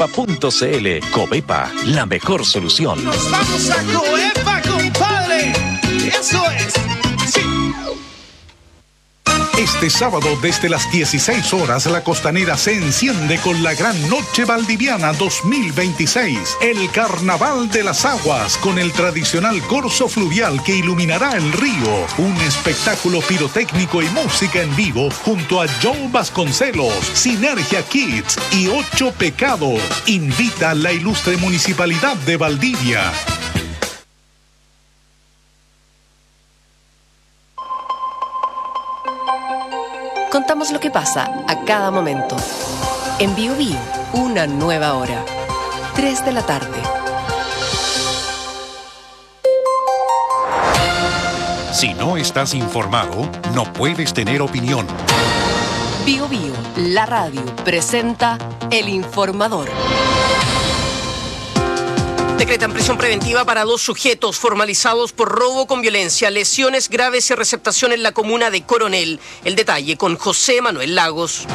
covepa.cl. Covepa, la mejor solución. ¡Nos vamos a Covepa, compadre! ¡Eso es! ¡Sí! Este sábado desde las 16 horas la Costanera se enciende con la Gran Noche Valdiviana 2026. El Carnaval de las Aguas con el tradicional corso fluvial que iluminará el río. Un espectáculo pirotécnico y música en vivo junto a Joe Vasconcelos, Sinergia Kids y 8 Pecados. Invita a la ilustre Municipalidad de Valdivia. Contamos lo que pasa a cada momento. En Bio Bio, una nueva hora. 3 de la tarde. Si no estás informado, no puedes tener opinión. Bio Bio, la radio, presenta El Informador. Decretan prisión preventiva para 2 sujetos formalizados por robo con violencia, lesiones graves y receptación en la comuna de Coronel. El detalle con José Manuel Lagos.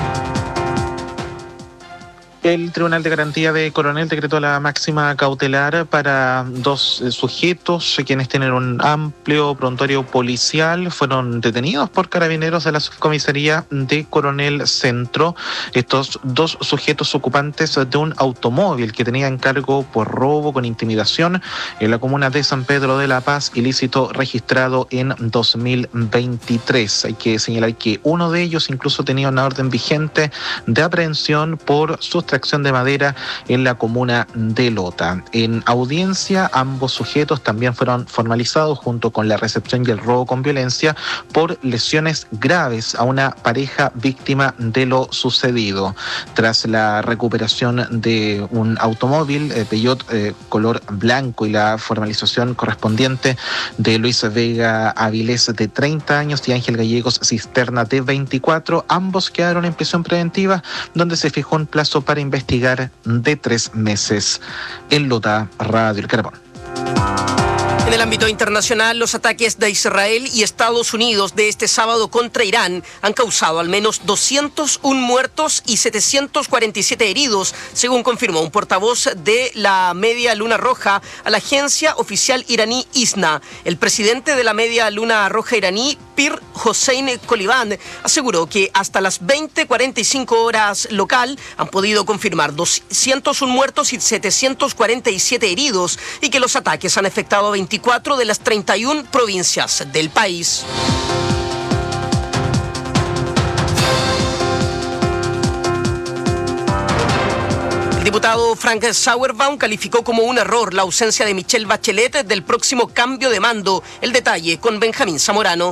El Tribunal de Garantía de Coronel decretó la máxima cautelar para 2 sujetos quienes tienen un amplio prontuario policial. Fueron detenidos por carabineros de la subcomisaría de Coronel Centro. Estos 2 sujetos ocupantes de un automóvil que tenía encargo por robo con intimidación en la comuna de San Pedro de la Paz, ilícito registrado en 2023. Hay que señalar que uno de ellos incluso tenía una orden vigente de aprehensión por sustracción de madera en la comuna de Lota. En audiencia, ambos sujetos también fueron formalizados junto con la recepción y el robo con violencia por lesiones graves a una pareja víctima de lo sucedido. Tras la recuperación de un automóvil Peugeot color blanco y la formalización correspondiente de Luis Vega Avilés de 30 años y Ángel Gallegos Cisterna de 24, ambos quedaron en prisión preventiva donde se fijó un plazo para investigar de 3 meses. En Lota, Radio El Carbón. En el ámbito internacional, los ataques de Israel y Estados Unidos de este sábado contra Irán han causado al menos 201 muertos y 747 heridos, según confirmó un portavoz de la Media Luna Roja a la agencia oficial iraní ISNA. El presidente de la Media Luna Roja iraní, Pir Hossein Koliband, aseguró que hasta las 20:45 horas local han podido confirmar 201 muertos y 747 heridos y que los ataques han afectado a 24 de las 31 provincias del país. El diputado Frank Sauerbaum calificó como un error la ausencia de Michelle Bachelet del próximo cambio de mando. El detalle con Benjamín Zamorano.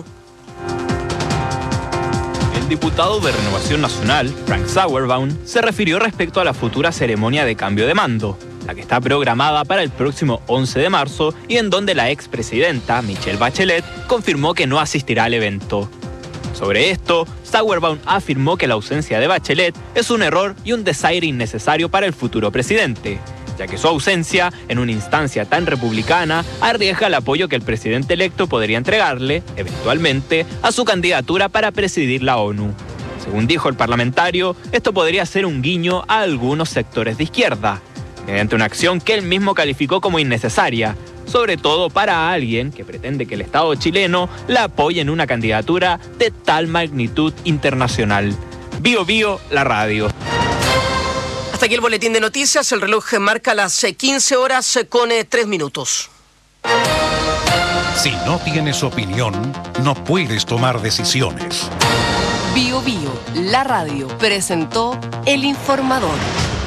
El diputado de Renovación Nacional, Frank Sauerbaum, se refirió respecto a la futura ceremonia de cambio de mando, la que está programada para el próximo 11 de marzo y en donde la expresidenta, Michelle Bachelet, confirmó que no asistirá al evento. Sobre esto, Sauerbaum afirmó que la ausencia de Bachelet es un error y un desaire innecesario para el futuro presidente, ya que su ausencia, en una instancia tan republicana, arriesga el apoyo que el presidente electo podría entregarle, eventualmente, a su candidatura para presidir la ONU. Según dijo el parlamentario, esto podría ser un guiño a algunos sectores de izquierda, mediante una acción que él mismo calificó como innecesaria, sobre todo para alguien que pretende que el Estado chileno la apoye en una candidatura de tal magnitud internacional. Bio Bio, la radio. Hasta aquí el boletín de noticias. El reloj marca las 15 horas con 3 minutos. Si no tienes opinión, no puedes tomar decisiones. Bio Bio, la radio, presentó El Informador.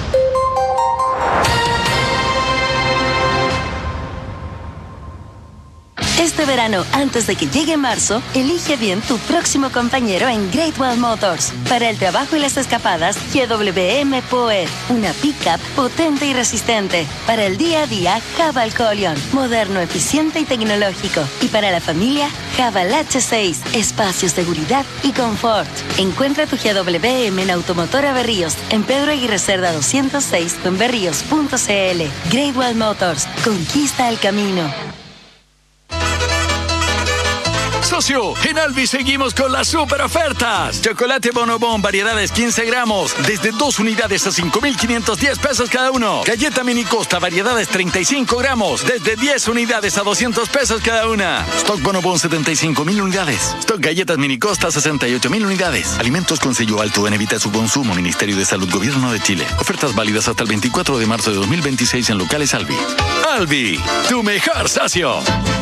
Este verano, antes de que llegue marzo, elige bien tu próximo compañero en Great Wall Motors. Para el trabajo y las escapadas, GWM Poet, una pickup potente y resistente. Para el día a día, Haval Colion, moderno, eficiente y tecnológico. Y para la familia, Haval H6, espacio, seguridad y confort. Encuentra tu GWM en Automotora Berríos, en Pedro Aguirre Cerda 206 o en berríos.cl. Great Wall Motors, conquista el camino. Socio, en Albi seguimos con las super ofertas. Chocolate Bonobón, variedades 15 gramos, desde 2 unidades a 5,510 pesos cada uno. Galleta Mini Costa, variedades 35 gramos, desde 10 unidades a 200 pesos cada una. Stock Bonobón, 75,000 unidades. Stock Galletas Mini Costa, 68,000 unidades. Alimentos con sello alto en evita su consumo. Ministerio de Salud, Gobierno de Chile. Ofertas válidas hasta el 24 de marzo de 2026 en locales Albi. Albi, tu mejor socio.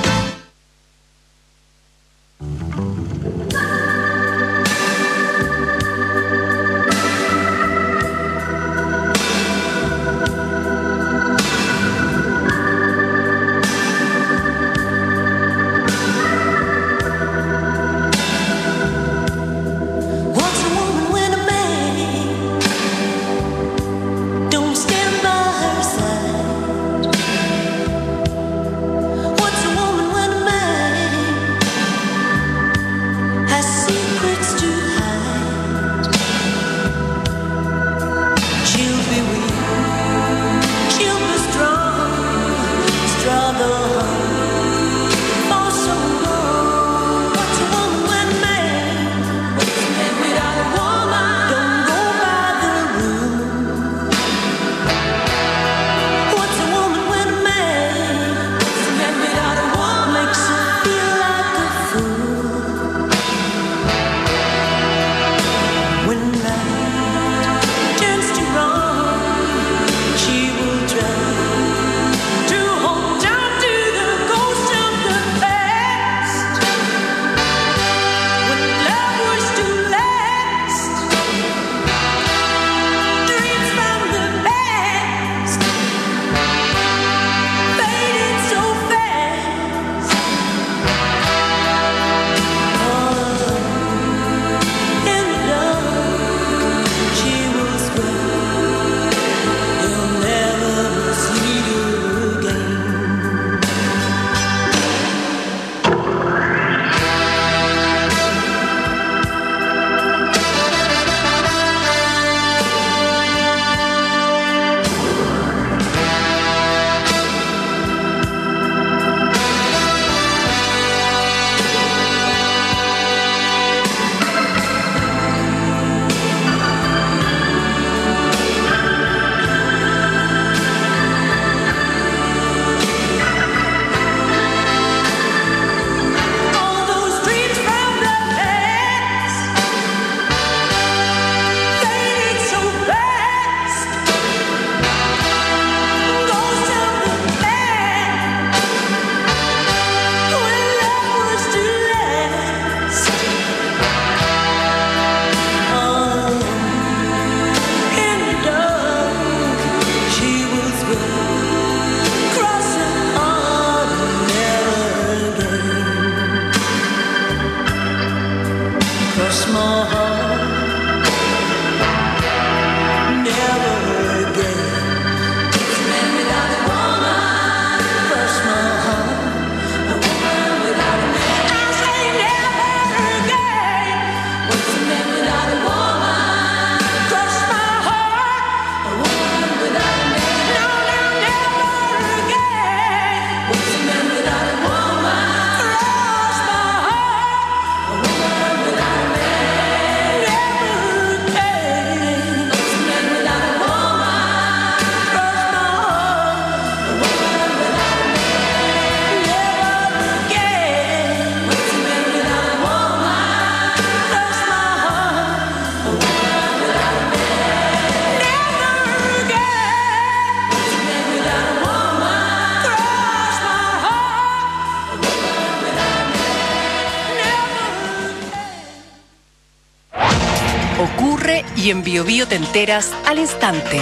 Ocurre y en Bio Bio te enteras al instante.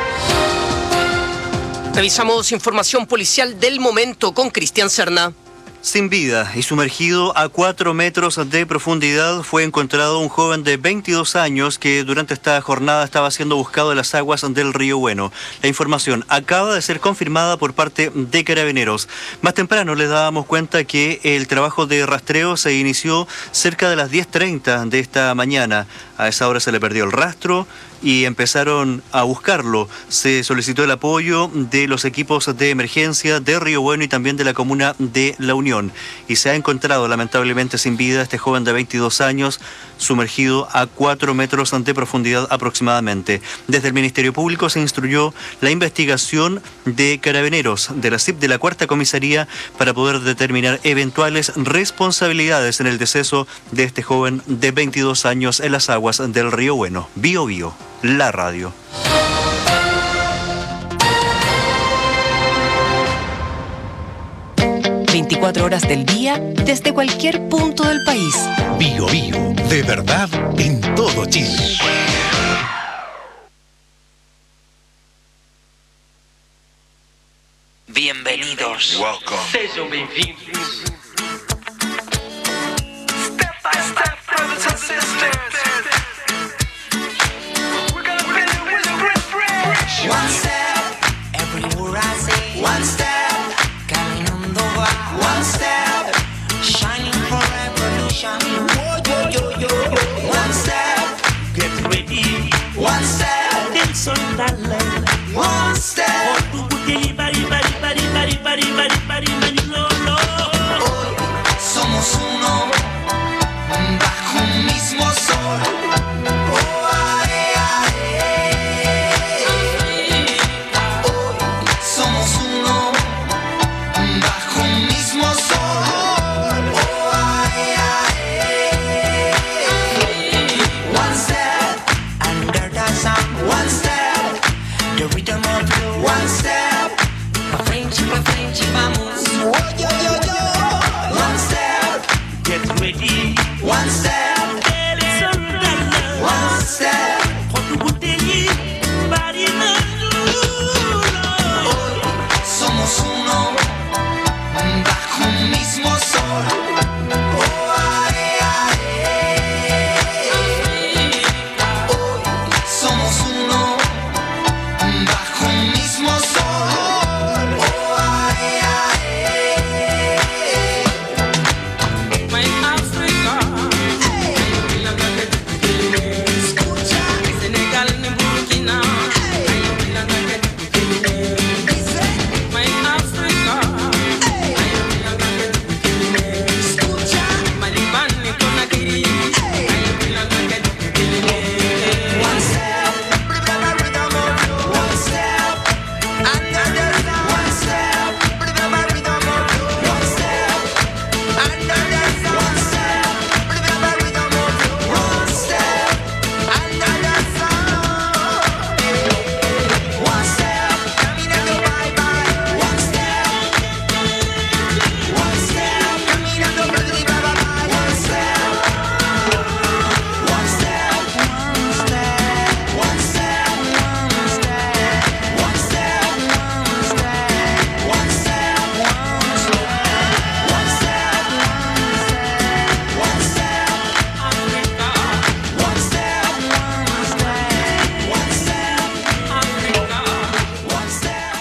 Revisamos información policial del momento con Cristian Serna. Sin vida y sumergido a 4 metros de profundidad fue encontrado un joven de 22 años que durante esta jornada estaba siendo buscado en las aguas del río Bueno. La información acaba de ser confirmada por parte de Carabineros. Más temprano les dábamos cuenta que el trabajo de rastreo se inició cerca de las 10:30 de esta mañana. A esa hora se le perdió el rastro y empezaron a buscarlo. Se solicitó el apoyo de los equipos de emergencia de Río Bueno y también de la comuna de La Unión. Y se ha encontrado lamentablemente sin vida este joven de 22 años sumergido a 4 metros de profundidad aproximadamente. Desde el Ministerio Público se instruyó la investigación de Carabineros de la CIP de la Cuarta Comisaría para poder determinar eventuales responsabilidades en el deceso de este joven de 22 años en las aguas del Río Bueno. Bio Bio, la radio. ...24 horas del día, desde cualquier punto del país. Bio Bio, de verdad en todo Chile. Bienvenidos. Welcome. Sejam bem-vindos. Step by step, brothers and sisters. We're gonna build it with a great bridge. One step, everywhere I say. One step, caminando va. One step, shining for revolution. Yo, yo, yo, yo. One step, Get ready. one step, Attention, darling. one step. Hoy somos uno bajo un mismo sol. Oh, ae, ae. Hoy somos uno bajo un mismo sol. Oh, ae, ae. One step under the sun. One step, the rhythm of you. One step, pa' frente, vamos. Oh, yo, yo, yo. One step, Get ready. one step, one step. Hoy somos uno bajo un mismo sol. Oh, ae, ae. Hoy somos uno bajo un mismo sol. Oh, ae, ae. Escucha. Escucha. One step, one step, under the sun. One step, one step, under the sun. One step, one step, under the sun. One step, caminando bye bye. One step, caminando bye bye. One step, one step, one step, one step, one step, one step, one step, one step, one step.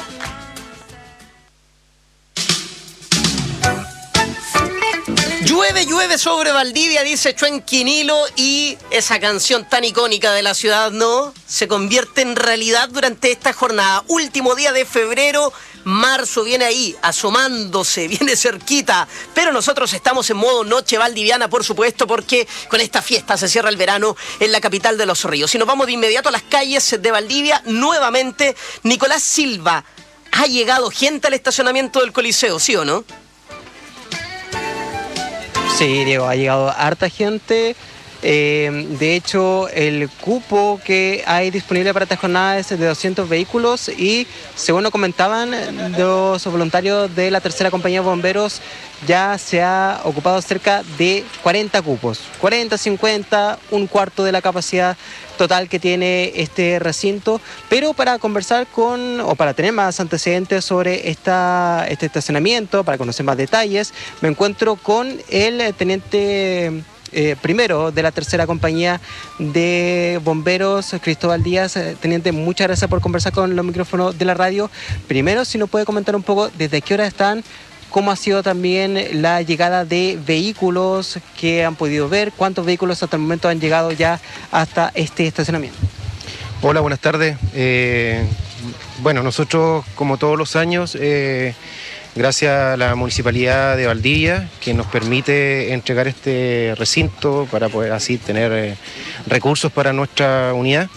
Llueve sobre Valdivia, dice Chuenquinilo, y esa canción tan icónica de la ciudad, ¿no? Se convierte en realidad durante esta jornada. Último día de febrero, marzo viene ahí, asomándose, viene cerquita. Pero nosotros estamos en modo noche valdiviana, por supuesto, porque con esta fiesta se cierra el verano en la capital de los ríos. Y nos vamos de inmediato a las calles de Valdivia. Nuevamente, Nicolás Silva. Ha llegado gente al estacionamiento del Coliseo, ¿sí o no? Sí, Diego, ha llegado harta gente De hecho, el cupo que hay disponible para esta jornada es de 200 vehículos y, según nos comentaban los voluntarios de la tercera compañía de bomberos, ya se ha ocupado cerca de 40 cupos, 40, 50, un cuarto de la capacidad total que tiene este recinto. Pero para conversar o para tener más antecedentes sobre este estacionamiento, para conocer más detalles, me encuentro con el teniente primero de la tercera compañía de bomberos, Cristóbal Díaz. Teniente, muchas gracias por conversar con los micrófonos de la radio. Primero, si nos puede comentar un poco desde qué hora están, cómo ha sido también la llegada de vehículos que han podido ver, cuántos vehículos hasta el momento han llegado ya hasta este estacionamiento. Hola, buenas tardes. Bueno, nosotros, como todos los años, gracias a la Municipalidad de Valdivia, que nos permite entregar este recinto para poder así tener recursos para nuestra unidad.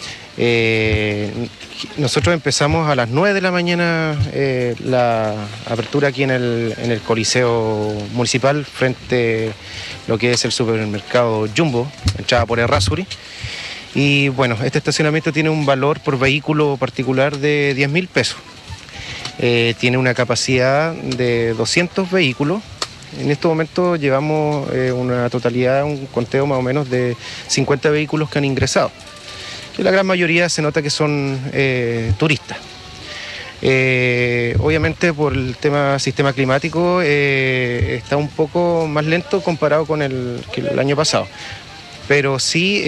Nosotros empezamos a las 9 de la mañana la apertura aquí en el Coliseo Municipal, frente a lo que es el supermercado Jumbo, entrada por Errázuri. Y bueno, este estacionamiento tiene un valor por vehículo particular de 10.000 pesos. Tiene una capacidad de 200 vehículos. En este momento llevamos una totalidad, un conteo más o menos de 50 vehículos que han ingresado. Y la gran mayoría se nota que son turistas. Obviamente por el sistema climático está un poco más lento comparado con el año pasado. Pero sí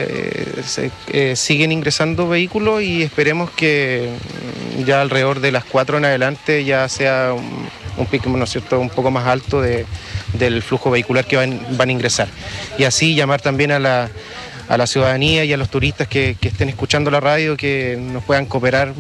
siguen ingresando vehículos y esperemos que ya alrededor de las 4 en adelante ya sea un pico, ¿no es cierto?, un poco más alto del flujo vehicular que van a ingresar. Y así llamar también a la ciudadanía y a los turistas que estén escuchando la radio, que nos puedan cooperar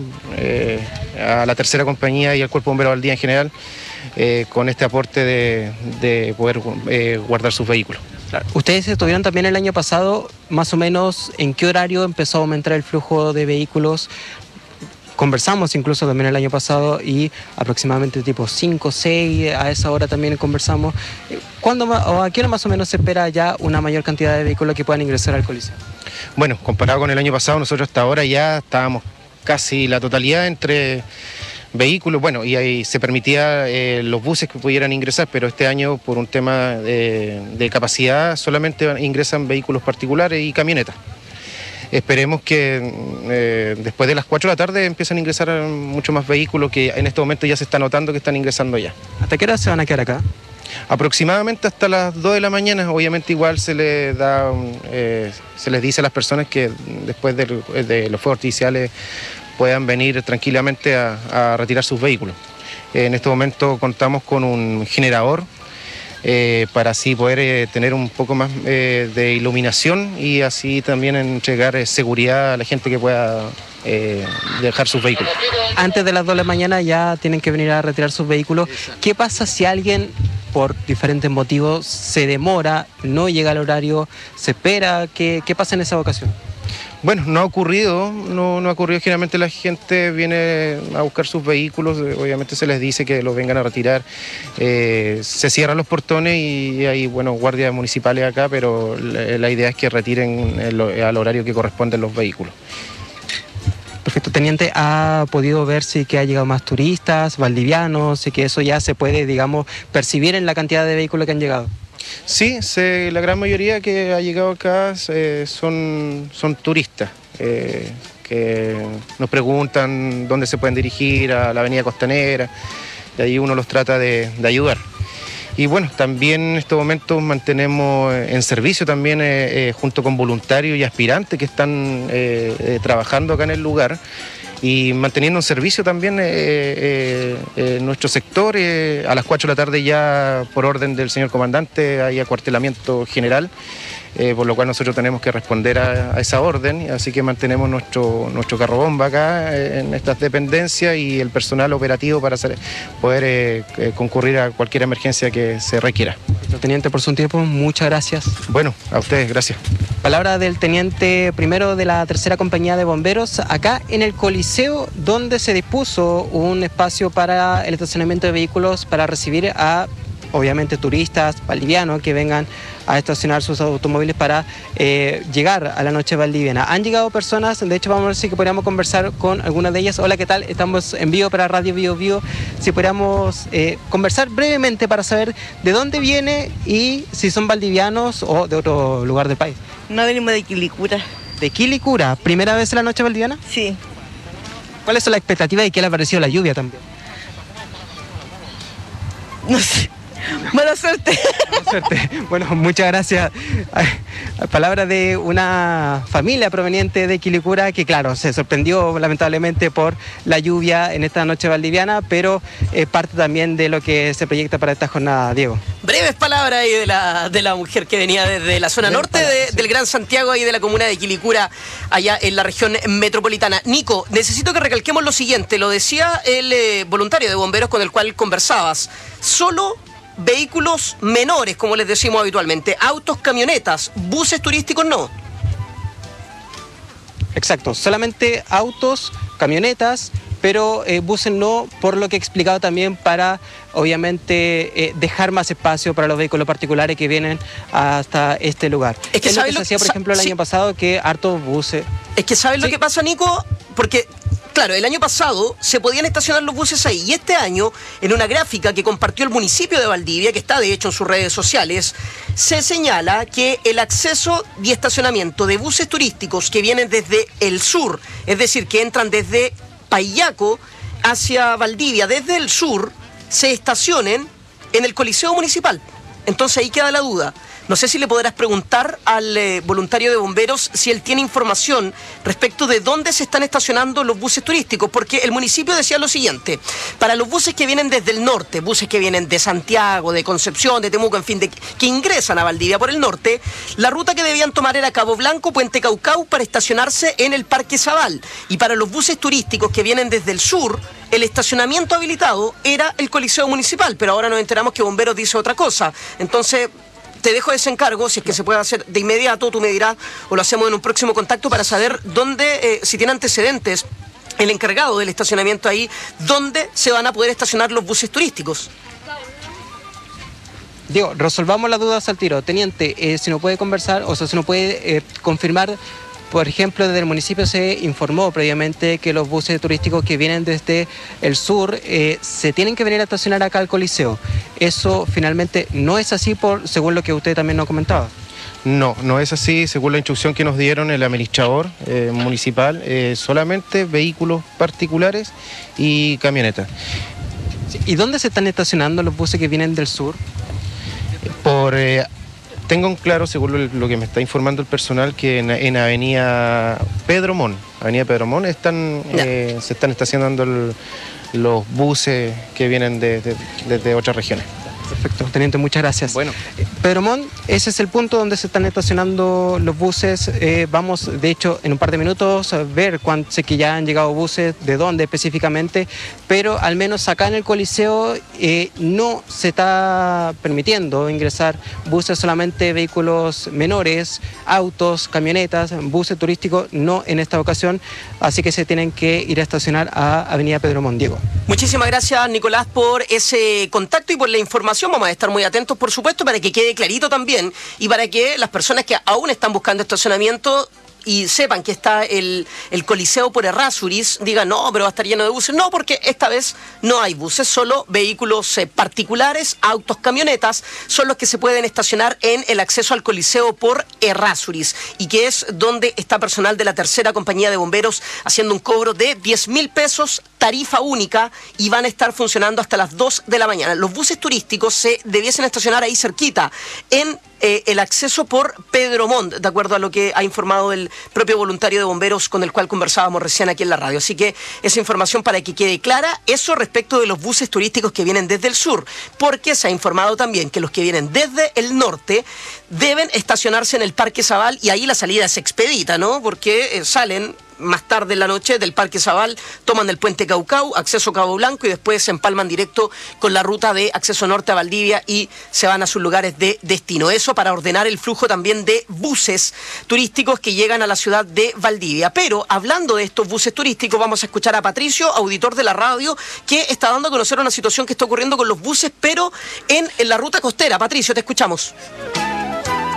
a la tercera compañía y al Cuerpo Bombero Valdivia en general con este aporte de poder guardar sus vehículos. Claro. Ustedes estuvieron también el año pasado, más o menos, ¿en qué horario empezó a aumentar el flujo de vehículos? Conversamos incluso también el año pasado y aproximadamente tipo 5, 6, a esa hora también conversamos. ¿Cuándo o a qué hora más o menos se espera ya una mayor cantidad de vehículos que puedan ingresar al Coliseo? Bueno, comparado con el año pasado, nosotros hasta ahora ya estábamos casi la totalidad entre vehículos. Bueno, y ahí se permitía los buses que pudieran ingresar, pero este año por un tema de capacidad solamente ingresan vehículos particulares y camionetas. Esperemos que después de las 4 de la tarde empiecen a ingresar mucho más vehículos, que en este momento ya se está notando que están ingresando ya. ¿Hasta qué hora se van a quedar acá? Aproximadamente hasta las 2 de la mañana. Obviamente igual se les dice a las personas que después de los fuegos artificiales puedan venir tranquilamente a retirar sus vehículos. En este momento contamos con un generador para así poder tener un poco más de iluminación y así también entregar seguridad a la gente que pueda dejar sus vehículos. Antes de las 2 de la mañana ya tienen que venir a retirar sus vehículos. ¿Qué pasa si alguien, por diferentes motivos, se demora, no llega al horario, se espera? ¿Qué pasa en esa ocasión? Bueno, no ha ocurrido. Generalmente la gente viene a buscar sus vehículos, obviamente se les dice que los vengan a retirar. Se cierran los portones y hay, bueno, guardias municipales acá, pero la idea es que retiren al horario que corresponden los vehículos. Perfecto. Teniente, ¿ha podido ver si que ha llegado más turistas, valdivianos, y que eso ya se puede, digamos, percibir en la cantidad de vehículos que han llegado? Sí, la gran mayoría que ha llegado acá son turistas que nos preguntan dónde se pueden dirigir, a la avenida Costanera, y ahí uno los trata de ayudar. Y bueno, también en estos momentos mantenemos en servicio también junto con voluntarios y aspirantes que están trabajando acá en el lugar y manteniendo en servicio también nuestro sector. A las 4 de la tarde ya, por orden del señor comandante, hay acuartelamiento general, por lo cual nosotros tenemos que responder a esa orden, así que mantenemos nuestro carro bomba acá en estas dependencias y el personal operativo para poder concurrir a cualquier emergencia que se requiera. Teniente, por su tiempo, muchas gracias. Bueno, a ustedes, gracias. Palabra del teniente primero de la tercera compañía de bomberos, acá en el Coliseo, donde se dispuso un espacio para el estacionamiento de vehículos para recibir a, obviamente, turistas valdivianos que vengan a estacionar sus automóviles para llegar a la noche valdiviana. Han llegado personas, de hecho vamos a ver si podríamos conversar con alguna de ellas. Hola, ¿qué tal? Estamos en vivo para Radio Bio Bio. Si podríamos conversar brevemente para saber de dónde viene y si son valdivianos o de otro lugar del país. No, venimos de Quilicura. ¿De Quilicura? ¿Primera vez en la noche valdiviana? Sí. ¿Cuáles son las expectativas y qué le ha parecido la lluvia también? No sé. Buena suerte. Buena suerte. Bueno, muchas gracias. Palabra de una familia proveniente de Quilicura que, claro, se sorprendió lamentablemente por la lluvia en esta noche valdiviana, pero es parte también de lo que se proyecta para esta jornada, Diego. Breves palabras ahí de la mujer que venía desde la zona norte del Gran Santiago, ahí de la comuna de Quilicura, allá en la región metropolitana. Nico, necesito que recalquemos lo siguiente, lo decía el voluntario de bomberos con el cual conversabas. Solo vehículos menores, como les decimos habitualmente, autos, camionetas, buses turísticos no. Exacto, solamente autos, camionetas, pero buses no, por lo que he explicado también para, obviamente, dejar más espacio para los vehículos particulares que vienen hasta este lugar. Es que lo que se hacía, por ejemplo, el año pasado, que hartos buses... Es que ¿sabes lo que pasa, Nico? Porque... Claro, el año pasado se podían estacionar los buses ahí y este año, en una gráfica que compartió el municipio de Valdivia, que está de hecho en sus redes sociales, se señala que el acceso y estacionamiento de buses turísticos que vienen desde el sur, es decir, que entran desde Payaco hacia Valdivia, desde el sur, se estacionen en el Coliseo Municipal. Entonces ahí queda la duda. No sé si le podrás preguntar al voluntario de bomberos si él tiene información respecto de dónde se están estacionando los buses turísticos, porque el municipio decía lo siguiente: para los buses que vienen desde el norte, buses que vienen de Santiago, de Concepción, de Temuco, en fin, que ingresan a Valdivia por el norte, la ruta que debían tomar era Cabo Blanco, Puente Caucau, para estacionarse en el Parque Zabal. Y para los buses turísticos que vienen desde el sur, el estacionamiento habilitado era el Coliseo Municipal, pero ahora nos enteramos que Bomberos dice otra cosa. Entonces... te dejo ese encargo, si es que se puede hacer de inmediato, tú me dirás, o lo hacemos en un próximo contacto para saber dónde, si tiene antecedentes el encargado del estacionamiento ahí, dónde se van a poder estacionar los buses turísticos. Diego, resolvamos las dudas al tiro. Teniente, si nos puede conversar, o sea, si nos puede confirmar, por ejemplo, desde el municipio se informó previamente que los buses turísticos que vienen desde el sur se tienen que venir a estacionar acá al Coliseo. ¿Eso finalmente no es así, según lo que usted también nos comentaba? No, no es así. Según la instrucción que nos dieron el administrador municipal, solamente vehículos particulares y camionetas. ¿Y dónde se están estacionando los buses que vienen del sur? Tengo en claro, según lo que me está informando el personal, que en Avenida Pedro Mon se están estacionando los buses que vienen desde otras regiones. Perfecto, teniente, muchas gracias. Bueno. Pedro Montt, ese es el punto donde se están estacionando los buses. Vamos, de hecho, en un par de minutos a ver cuántos que ya han llegado buses, de dónde específicamente, pero al menos acá en el Coliseo no se está permitiendo ingresar buses, solamente vehículos menores, autos, camionetas, buses turísticos, no en esta ocasión, así que se tienen que ir a estacionar a Avenida Pedro Montt. Diego. Muchísimas gracias, Nicolás, por ese contacto y por la información. Vamos a estar muy atentos, por supuesto, para que quede clarito también y para que las personas que aún están buscando estacionamiento y sepan que está el Coliseo por Errázuriz, digan, no, pero va a estar lleno de buses. No, porque esta vez no hay buses, solo vehículos particulares, autos, camionetas, son los que se pueden estacionar en el acceso al Coliseo por Errázuriz, y que es donde está personal de la tercera compañía de bomberos haciendo un cobro de 10.000 pesos, tarifa única, y van a estar funcionando hasta las 2 de la mañana. Los buses turísticos se debiesen estacionar ahí cerquita, en el acceso por Pedro Montt, de acuerdo a lo que ha informado el propio voluntario de bomberos con el cual conversábamos recién aquí en la radio. Así que esa información para que quede clara, eso respecto de los buses turísticos que vienen desde el sur, porque se ha informado también que los que vienen desde el norte deben estacionarse en el Parque Zabal, y ahí la salida es expedita, ¿no? Porque salen más tarde en la noche del Parque Zabal, toman el Puente Caucau, acceso Cabo Blanco, y después se empalman directo con la ruta de acceso norte a Valdivia y se van a sus lugares de destino. Eso para ordenar el flujo también de buses turísticos que llegan a la ciudad de Valdivia. Pero hablando de estos buses turísticos, vamos a escuchar a Patricio, auditor de la radio, que está dando a conocer una situación que está ocurriendo con los buses, pero en la ruta costera. Patricio, te escuchamos.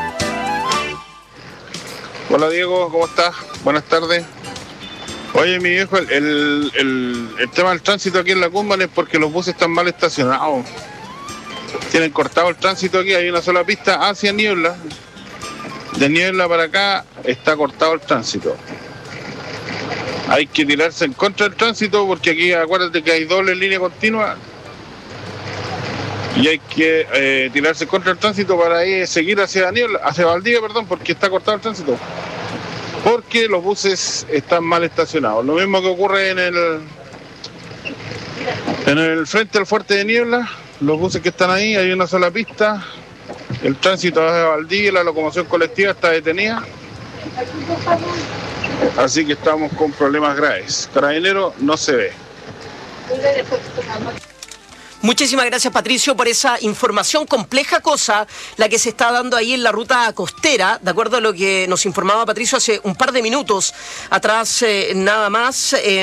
Hola Diego, ¿cómo estás? Buenas tardes. Oye, mi viejo, el tema del tránsito aquí en la Cumban es porque los buses están mal estacionados. Tienen cortado el tránsito aquí, hay una sola pista hacia Niebla. De Niebla para acá está cortado el tránsito. Hay que tirarse en contra del tránsito porque aquí acuérdate que hay doble línea continua. Y hay que tirarse contra el tránsito para seguir hacia Niebla, hacia Valdivia, perdón, porque está cortado el tránsito. Porque los buses están mal estacionados. Lo mismo que ocurre en el frente al fuerte de Niebla. Los buses que están ahí, hay una sola pista. El tránsito hacia Valdivia, la locomoción colectiva está detenida. Así que estamos con problemas graves. Carabinero no se ve. Muchísimas gracias, Patricio, por esa información. Compleja cosa la que se está dando ahí en la ruta costera, de acuerdo a lo que nos informaba Patricio hace un par de minutos atrás, nada más.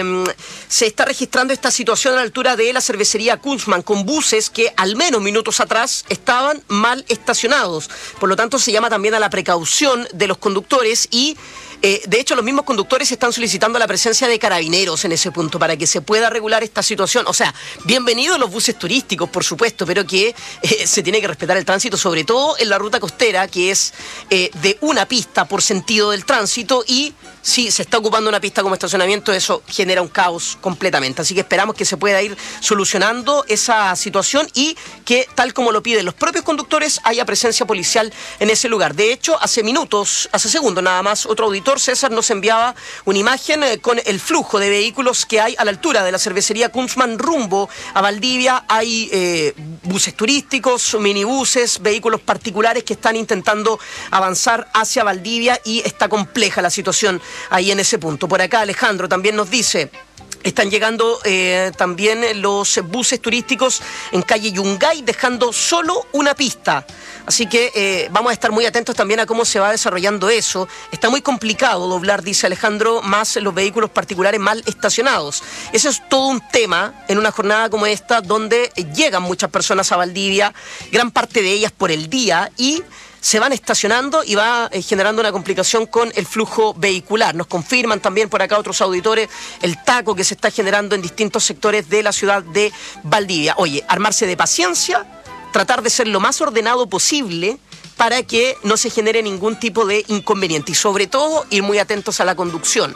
Se está registrando esta situación a la altura de la cervecería Kunzman, con buses que al menos minutos atrás estaban mal estacionados. Por lo tanto, se llama también a la precaución de los conductores y de hecho, los mismos conductores están solicitando la presencia de carabineros en ese punto para que se pueda regular esta situación. O sea, bienvenidos los buses turísticos, por supuesto, pero que se tiene que respetar el tránsito, sobre todo en la ruta costera, que es de una pista por sentido del tránsito, y si se está ocupando una pista como estacionamiento, eso genera un caos completamente. Así que esperamos que se pueda ir solucionando esa situación y que, tal como lo piden los propios conductores, haya presencia policial en ese lugar. De hecho, hace segundos nada más, otro auditor, César, nos enviaba una imagen con el flujo de vehículos que hay a la altura de la cervecería Kunzman rumbo a Valdivia. Hay buses turísticos, minibuses, vehículos particulares que están intentando avanzar hacia Valdivia y está compleja la situación ahí en ese punto. Por acá Alejandro también nos dice: están llegando también los buses turísticos en calle Yungay, dejando solo una pista. Así que vamos a estar muy atentos también a cómo se va desarrollando eso. Está muy complicado doblar, dice Alejandro, más los vehículos particulares mal estacionados. Eso es todo un tema en una jornada como esta, donde llegan muchas personas a Valdivia, gran parte de ellas por el día, y se van estacionando y va generando una complicación con el flujo vehicular. Nos confirman también por acá otros auditores el taco que se está generando en distintos sectores de la ciudad de Valdivia. Oye, armarse de paciencia, tratar de ser lo más ordenado posible para que no se genere ningún tipo de inconveniente y sobre todo ir muy atentos a la conducción.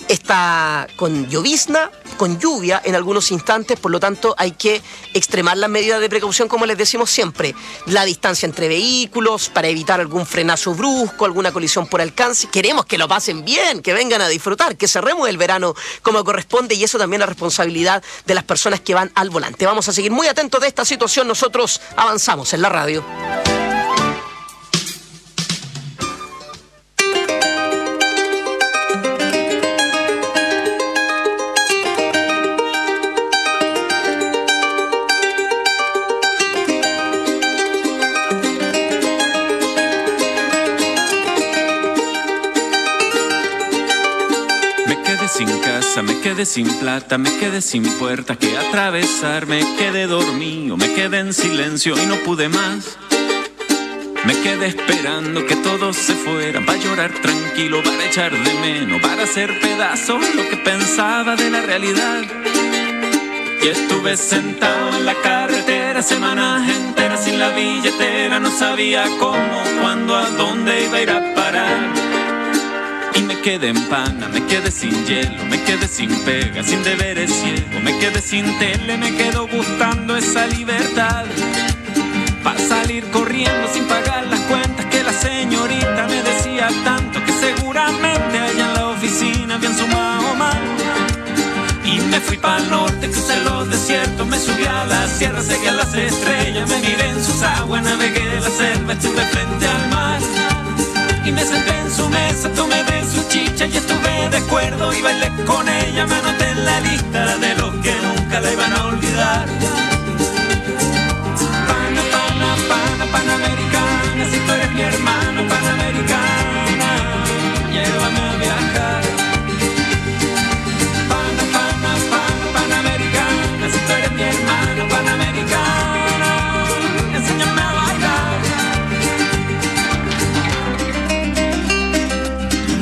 Está con llovizna, con lluvia en algunos instantes, por lo tanto hay que extremar las medidas de precaución, como les decimos siempre. La distancia entre vehículos para evitar algún frenazo brusco, alguna colisión por alcance. Queremos que lo pasen bien, que vengan a disfrutar, que cerremos el verano como corresponde, y eso también es responsabilidad de las personas que van al volante. Vamos a seguir muy atentos de esta situación. Nosotros avanzamos en la radio. Me quedé sin plata, me quedé sin puertas que atravesar, me quedé dormido, me quedé en silencio y no pude más. Me quedé esperando que todos se fueran para llorar tranquilo, para echar de menos, para hacer pedazos lo que pensaba de la realidad. Y estuve sentado en la carretera semanas enteras sin la billetera, no sabía cómo, cuándo, a dónde iba a ir a parar. Y me quedé en pana, me quedé sin hielo, me quedé sin pega, sin deberes ciego, me quedé sin tele, me quedo buscando esa libertad. Pa' salir corriendo sin pagar las cuentas que la señorita me decía tanto, que seguramente allá en la oficina habían sumado mal. Y me fui pa'l norte, crucé los desiertos, me subí a la sierra, seguí a las estrellas, me miré en sus aguas, navegué la selva, estuve frente al mar. Y me senté en su mesa, tomé de su chicha y estuve de acuerdo y bailé con ella, me anoté en la lista de los que nunca la iban a olvidar. Pana, pana, pana, panamericana, si tú eres mi hermano, panamericana, llévame a viajar. Pana, pana, pana, panamericana, si tú eres mi hermano, panamericana, enséñame a bailar.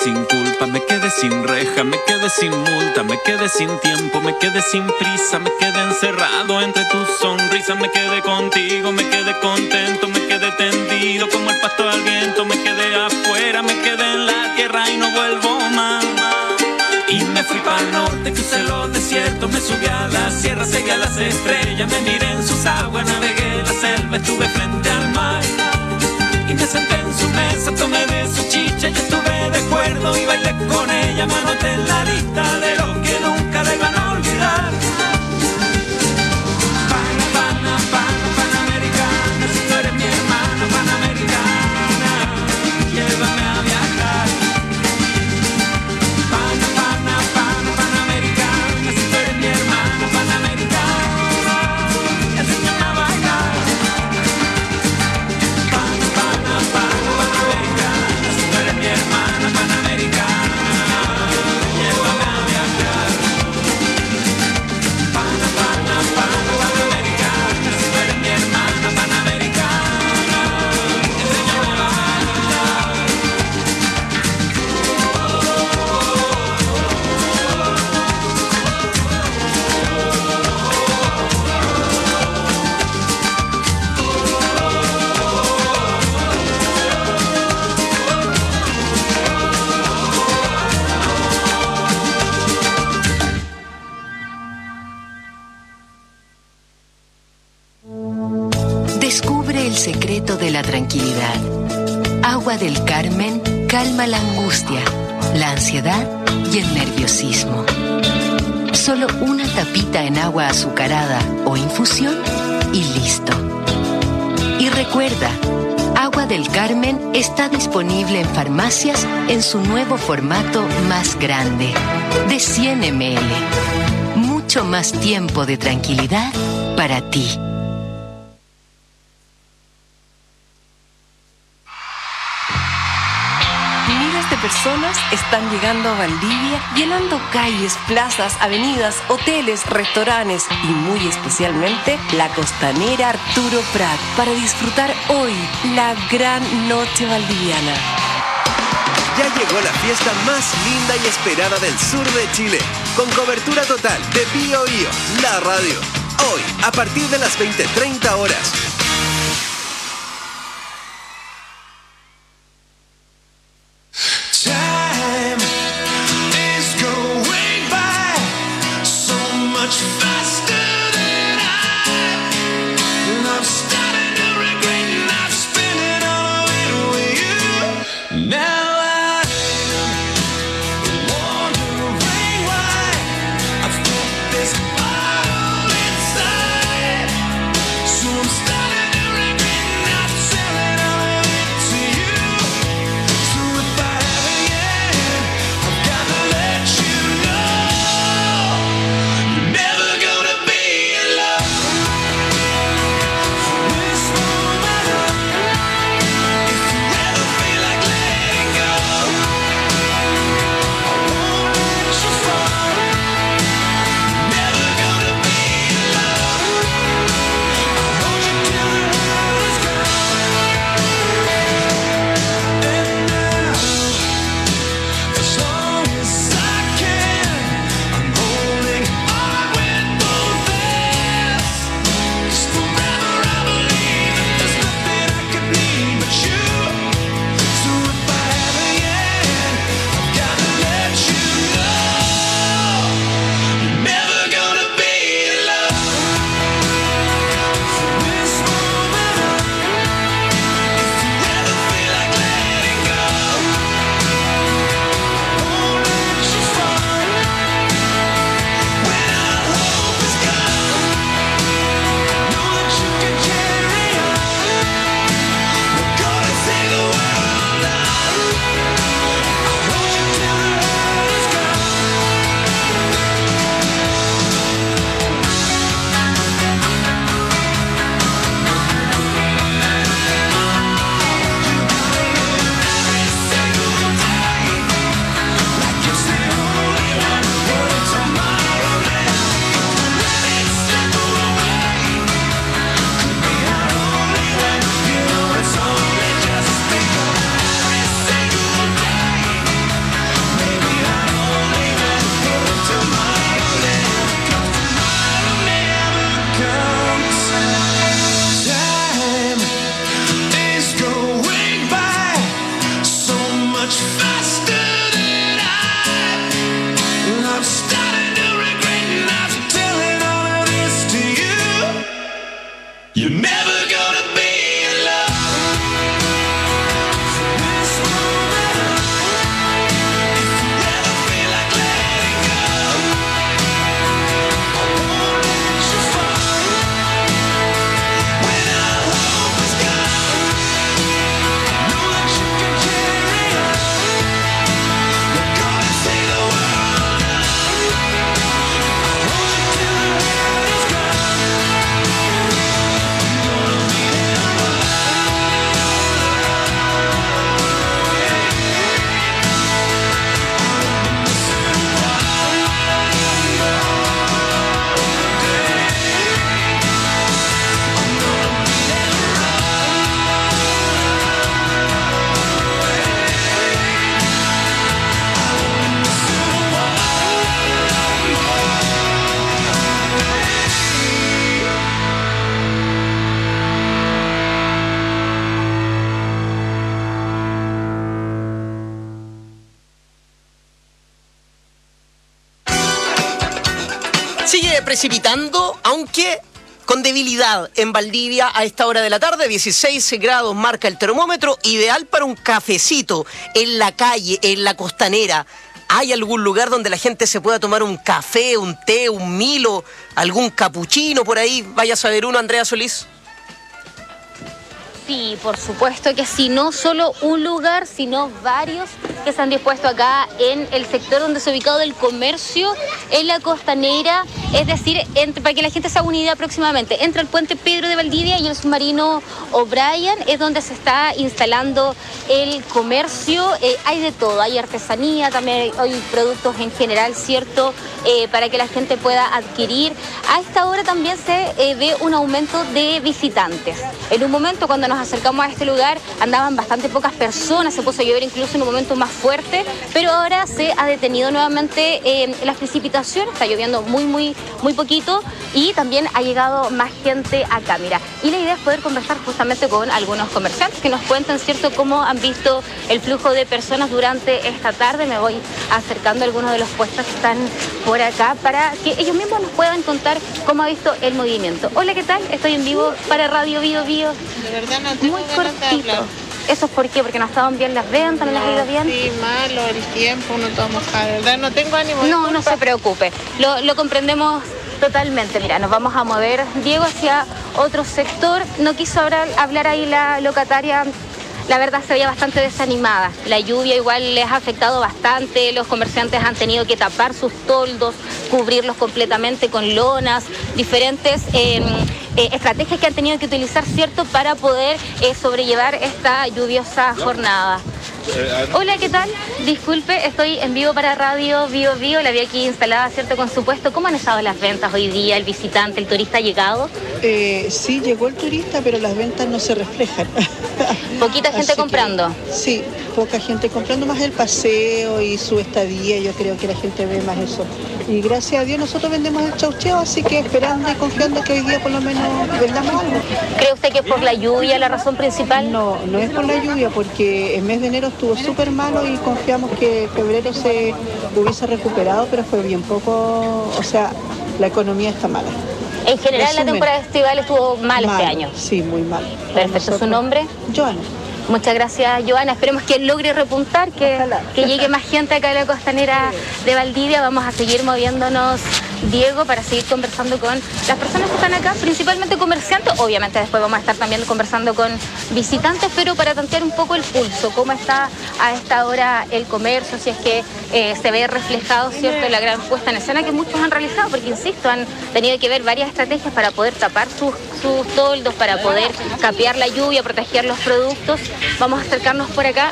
sin culpa, me quedé sin reja, me quedé sin multa, me quedé sin tiempo, me quedé sin prisa, me quedé encerrado entre tus sonrisas, me quedé contigo, me quedé contento, me quedé tendido como el pasto al viento, me quedé afuera, me quedé en la tierra y no vuelvo más. Y me fui para el norte, crucé los desiertos, me subí a la sierra, seguí a las estrellas, me miré en sus aguas, navegué la selva, estuve frente al mar. Y me senté en su mesa, tomé de su chicha, y estuve de acuerdo y bailé con ella, me anoté en la lista de los que nunca le van a olvidar. Panamericana, si tú eres mi hermana, Panamericana, llévame a viajar. Panamericana, si tú eres mi hermana, Panamericana, enséñame a bailar. Panamericana, si tú eres mi hermana, Panamericana, llévame a viajar. Panamericana, si tú eres mi hermana, Panamericana, enséñame a bailar. Descubre el secreto de la tranquilidad. Agua del Carmen calma la angustia, la ansiedad y el nerviosismo. Solo una tapita en agua azucarada o infusión y listo. Y recuerda, Agua del Carmen está disponible en farmacias en su nuevo formato más grande, de 100 ml. Mucho más tiempo de tranquilidad para ti. Miles de personas están llegando a Valdivia, llenando calles, plazas, avenidas, hoteles, restaurantes y muy especialmente la costanera Arturo Prat para disfrutar hoy la gran noche valdiviana. Ya llegó la fiesta más linda y esperada del sur de Chile, con cobertura total de Bio Bio, la radio. Hoy, a partir de las 20:30 horas. Time is going by so much faster than I'm starting to regret not spending all of it with you. Now I'm wondering why I've put this bottle inside. So I'm starting to regret not selling all of it to you. So if I haven't yet, I've gotta let you know you're never gonna be precipitando, aunque con debilidad en Valdivia a esta hora de la tarde. 16 grados marca el termómetro, ideal para un cafecito en la calle, en la costanera. ¿Hay algún lugar donde la gente se pueda tomar un café, un té, un Milo, algún capuchino por ahí? Vaya a saber uno, Andrea Solís. Sí, por supuesto que sí, no solo un lugar, sino varios que se han dispuesto acá en el sector donde se ha ubicado el comercio, en la costanera, es decir, para que la gente se haga una idea aproximadamente, entre el puente Pedro de Valdivia y el submarino O'Brien es donde se está instalando el comercio. Hay de todo, hay artesanía, también hay productos en general, ¿cierto?, para que la gente pueda adquirir. A esta hora también se ve un aumento de visitantes. En un momento cuando nos acercamos a este lugar andaban bastante pocas personas, se puso a llover incluso en un momento más fuerte, pero ahora se ha detenido nuevamente las precipitaciones, está lloviendo muy poquito y también ha llegado más gente acá, mira. Y la idea es poder conversar justamente con algunos comerciantes que nos cuenten, ¿cierto?, cómo han visto el flujo de personas durante esta tarde. Me voy acercando a algunos de los puestos que están por acá para que ellos mismos nos puedan contar cómo ha visto el movimiento. Hola, ¿qué tal? Estoy en vivo para Radio Bio Bio. De verdad no tengo muy cortito. ¿Eso es por qué? ¿Porque no estaban bien las ventas? ¿No les ha ido bien? Sí, malo el tiempo, no todo mojado. De verdad no tengo ánimo. No se preocupe. Lo comprendemos totalmente. Mira, nos vamos a mover, Diego, hacia otro sector. No quiso hablar ahí la locataria. La verdad se veía bastante desanimada. La lluvia igual les ha afectado bastante. Los comerciantes han tenido que tapar sus toldos, cubrirlos completamente con lonas, diferentes estrategias que han tenido que utilizar, ¿cierto?, para poder sobrellevar esta lluviosa jornada. Hola, ¿qué tal? Disculpe, estoy en vivo para Radio Bio Bio, la vi aquí instalada, ¿cierto?, con su puesto. ¿Cómo han estado las ventas hoy día? ¿El visitante, el turista ha llegado? Sí, llegó el turista, pero las ventas no se reflejan. ¿Poquita gente comprando? Sí, poca gente comprando, más el paseo y su estadía, yo creo que la gente ve más eso. Y gracias a Dios nosotros vendemos el chaucheo, así que esperando y confiando que hoy día por lo menos vendamos algo. ¿Cree usted que es por la lluvia la razón principal? No es por la lluvia, porque el mes de enero estuvo súper malo y confiamos que febrero se hubiese recuperado, pero fue bien poco, o sea, la economía está mala. En general la temporada estival estuvo mal este año. Sí, muy mal. Perfecto, ¿su nombre? Joana. Muchas gracias, Joana. Esperemos que logre repuntar, que llegue más gente acá a la costanera de Valdivia. Vamos a seguir moviéndonos, Diego, para seguir conversando con las personas que están acá, principalmente comerciantes. Obviamente después vamos a estar también conversando con visitantes, pero para tantear un poco el pulso, cómo está a esta hora el comercio, si es que se ve reflejado, ¿cierto?, la gran puesta en escena que muchos han realizado, porque insisto, han tenido que ver varias estrategias para poder tapar sus toldos, para poder capear la lluvia, proteger los productos. Vamos a acercarnos por acá.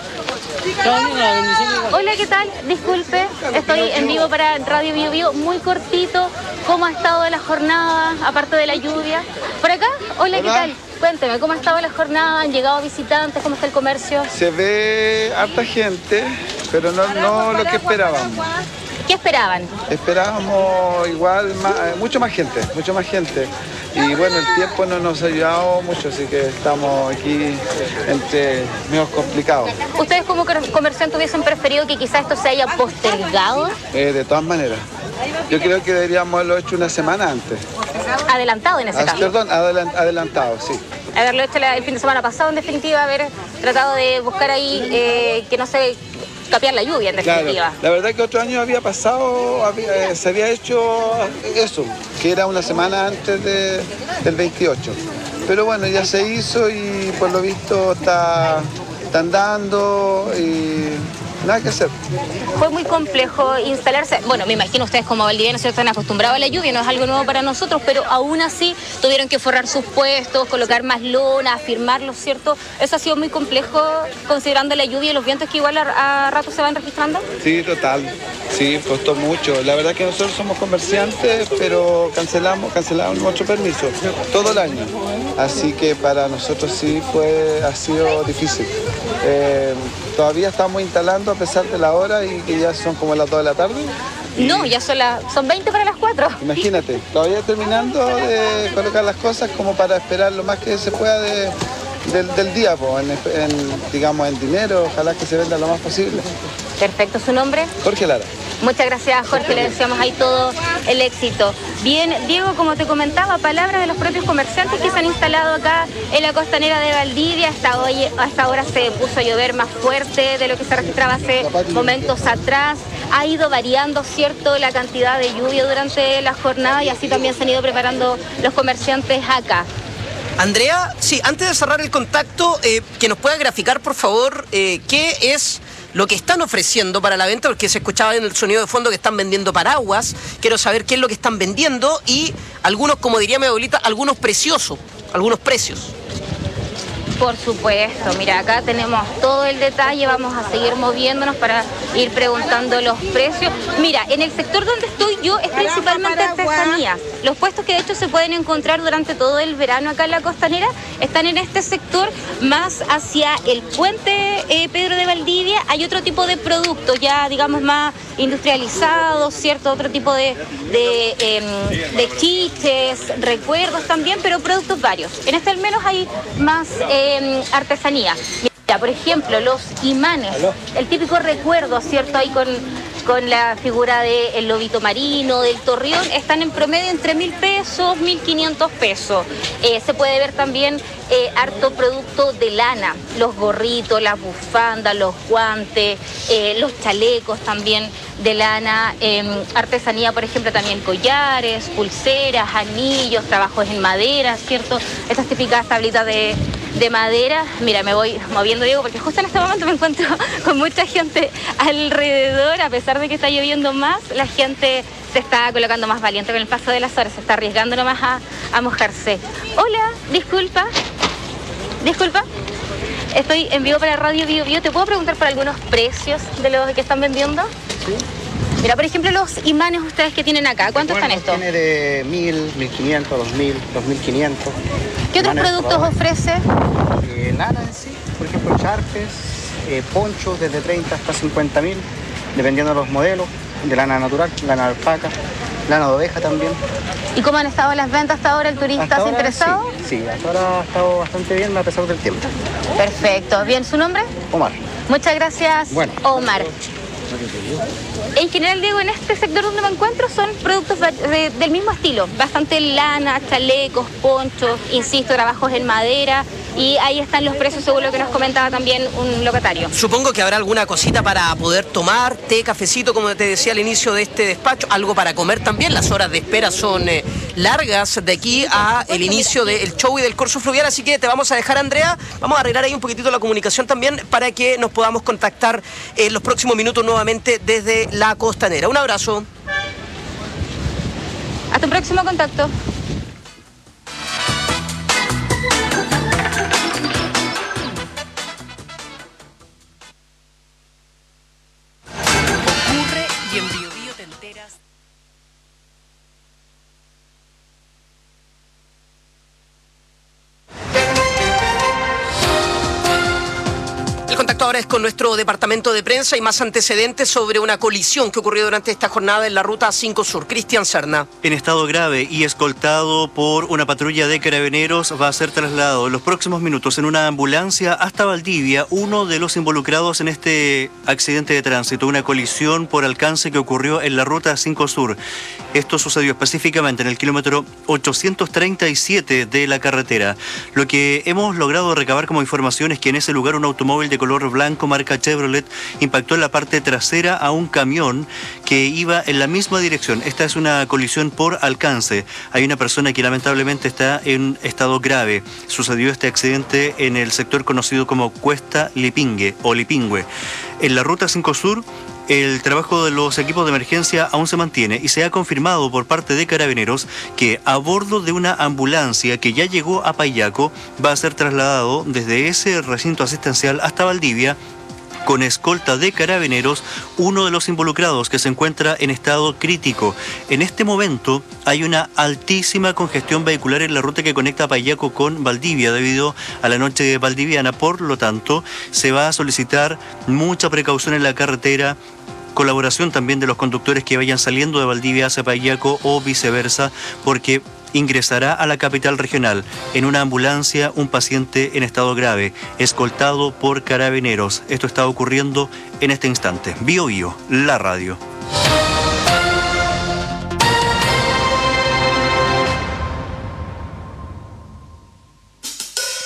Hola, ¿qué tal? Disculpe, estoy en vivo para Radio Bio Bio, muy cortito. ¿Cómo ha estado la jornada, aparte de la lluvia? ¿Por acá? Hola, ¿qué tal? Cuénteme, ¿cómo ha estado la jornada? ¿Han llegado visitantes? ¿Cómo está el comercio? Se ve harta gente, pero no lo que esperábamos. ¿Qué esperaban? Esperábamos igual, mucho más gente. Y bueno, el tiempo no nos ha ayudado mucho, así que estamos aquí entre medio complicados. ¿Ustedes como comerciantes hubiesen preferido que quizás esto se haya postergado? De todas maneras. Yo creo que deberíamos haberlo hecho una semana antes. Adelantado en ese caso. Perdón, adelantado, sí. Haberlo hecho el fin de semana pasado, en definitiva, haber tratado de buscar ahí que no se capear la lluvia, en definitiva. Claro, la verdad que otro año había pasado, se había hecho eso, que era una semana antes del 28. Pero bueno, ya se hizo y por lo visto está andando y nada que hacer. Fue muy complejo instalarse. Bueno, me imagino ustedes como valdivianos están acostumbrados a la lluvia, no es algo nuevo para nosotros, pero aún así tuvieron que forrar sus puestos, colocar más lonas, firmarlos, ¿cierto? Eso ha sido muy complejo considerando la lluvia y los vientos que igual a rato se van registrando. Sí, total. Sí, costó mucho. La verdad que nosotros somos comerciantes, pero cancelamos nuestro permiso todo el año. Así que para nosotros sí ha sido difícil. Todavía estamos instalando a pesar de la hora y que ya son como las 2 de la tarde. No, ya son 20 para las 4. Imagínate, todavía terminando de colocar las cosas como para esperar lo más que se pueda del día, digamos en dinero, ojalá que se venda lo más posible. Perfecto, ¿su nombre? Jorge Lara. Muchas gracias, Jorge, le deseamos ahí todo el éxito. Bien, Diego, como te comentaba, palabras de los propios comerciantes que se han instalado acá en la costanera de Valdivia. Hasta ahora se puso a llover más fuerte de lo que se registraba hace momentos atrás. Ha ido variando, ¿cierto?, la cantidad de lluvia durante la jornada y así también se han ido preparando los comerciantes acá. Andrea, sí, antes de cerrar el contacto, que nos pueda graficar, por favor, qué es lo que están ofreciendo para la venta, porque se escuchaba en el sonido de fondo que están vendiendo paraguas. Quiero saber qué es lo que están vendiendo y algunos, como diría mi abuelita, algunos precios. Por supuesto, mira, acá tenemos todo el detalle, vamos a seguir moviéndonos para ir preguntando los precios. Mira, en el sector donde estoy yo es principalmente artesanía. Los puestos que de hecho se pueden encontrar durante todo el verano acá en la costanera están en este sector, más hacia el puente Pedro de Valdivia. Hay otro tipo de productos ya, digamos, más industrializados, ¿cierto? Otro tipo de chiches, recuerdos también, pero productos varios. En este al menos hay más artesanía. Mira, por ejemplo, los imanes, el típico recuerdo, ¿cierto? Ahí con la figura del lobito marino, del torreón, están en promedio entre 1.000 pesos, 1.500 pesos. Se puede ver también harto producto de lana, los gorritos, las bufandas, los guantes, los chalecos también de lana, artesanía, por ejemplo, también collares, pulseras, anillos, trabajos en madera, ¿cierto? Estas típicas tablitas de madera. Mira, me voy moviendo, Diego, porque justo en este momento me encuentro con mucha gente alrededor. A pesar de que está lloviendo más, la gente se está colocando más valiente con el paso de las horas, se está arriesgando nomás a mojarse. Hola, disculpa, estoy en vivo para Radio Bio Bio. ¿Te puedo preguntar por algunos precios de los que están vendiendo? Sí. Mira, por ejemplo, los imanes ustedes que tienen acá, ¿cuánto están estos? Tiene de 1.000, 1.500, 2.000, 2.500. ¿Qué otros productos ofrece? Lana en sí, por ejemplo, charpes, ponchos desde 30 hasta 50.000, dependiendo de los modelos, de lana natural, lana de alpaca, lana de oveja también. ¿Y cómo han estado las ventas hasta ahora? ¿El turista se ha interesado? Sí, hasta ahora ha estado bastante bien a pesar del tiempo. Perfecto. ¿Bien su nombre? Omar. Muchas gracias, bueno, Omar. En general, Diego, en este sector donde me encuentro son productos del mismo estilo. Bastante lana, chalecos, ponchos, insisto, trabajos en madera. Y ahí están los precios, según lo que nos comentaba también un locatario. Supongo que habrá alguna cosita para poder tomar, té, cafecito, como te decía al inicio de este despacho, algo para comer también. Las horas de espera son largas de aquí a el inicio del show y del corso fluvial, así que te vamos a dejar, Andrea. Vamos a arreglar ahí un poquitito la comunicación también para que nos podamos contactar en los próximos minutos nuevamente desde la costanera. Un abrazo. Hasta un próximo contacto. Y en Bio Bio te enteras. El contacto ahora es con nuestro departamento de prensa y más antecedentes sobre una colisión que ocurrió durante esta jornada en la Ruta 5 Sur. Cristian Serna. En estado grave y escoltado por una patrulla de carabineros, va a ser trasladado en los próximos minutos en una ambulancia hasta Valdivia uno de los involucrados en este accidente de tránsito, una colisión por alcance que ocurrió en la Ruta 5 Sur. Esto sucedió específicamente en el kilómetro 837 de la carretera. Lo que hemos logrado recabar como información es que en ese lugar un automóvil de color blanco marca Chevrolet impactó en la parte trasera a un camión que iba en la misma dirección. Esta es una colisión por alcance. Hay una persona que lamentablemente está en estado grave. Sucedió este accidente en el sector conocido como Cuesta Lipingue o Lipingüe. En la Ruta 5 Sur, el trabajo de los equipos de emergencia aún se mantiene y se ha confirmado por parte de Carabineros que a bordo de una ambulancia que ya llegó a Payaco va a ser trasladado desde ese recinto asistencial hasta Valdivia con escolta de Carabineros, uno de los involucrados que se encuentra en estado crítico. En este momento hay una altísima congestión vehicular en la ruta que conecta Payaco con Valdivia debido a la noche valdiviana. Por lo tanto, se va a solicitar mucha precaución en la carretera, colaboración también de los conductores que vayan saliendo de Valdivia hacia Payaco o viceversa, porque ingresará a la capital regional en una ambulancia un paciente en estado grave, escoltado por Carabineros. Esto está ocurriendo en este instante. Bio Bio, la radio.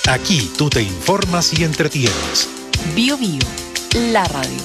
Aquí tú te informas y entretienes. Bio Bio, la radio.